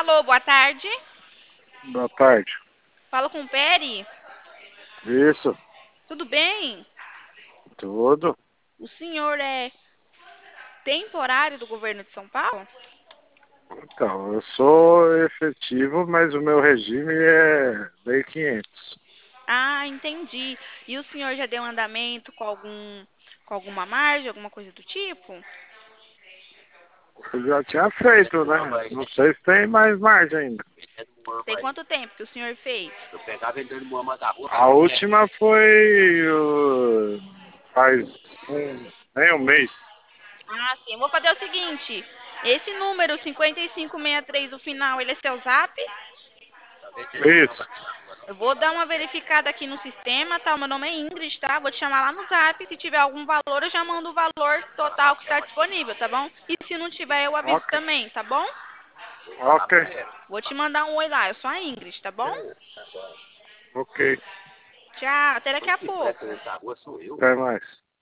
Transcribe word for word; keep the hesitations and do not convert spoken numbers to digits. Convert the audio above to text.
Alô, boa tarde. Boa tarde. Falo com o Peri. Isso, Tudo bem? tudo. O senhor é temporário do governo de São Paulo? Então, eu sou efetivo, mas o meu regime é Lei quinhentos. Ah, entendi. E o senhor já deu andamento com algum com alguma margem, alguma coisa do tipo? Eu já tinha feito, né? Não sei se tem mais margem ainda. Tem quanto tempo que o senhor fez? A última foi uh, faz um, nem um mês. Ah, sim. Eu vou fazer o seguinte. Esse número cinquenta e cinco sessenta e três, o final, ele é seu zap? Isso. Eu vou dar uma verificada aqui no sistema, tá? O meu nome é Ingrid, tá? Vou te chamar lá no zap. Se tiver algum valor, eu já mando o valor total que está disponível, tá bom? E se não tiver, eu aviso Ok. também, tá bom? Ok. Vou te mandar um oi lá. Eu sou a Ingrid, tá bom? Ok. Tchau, até daqui a pouco. Até mais.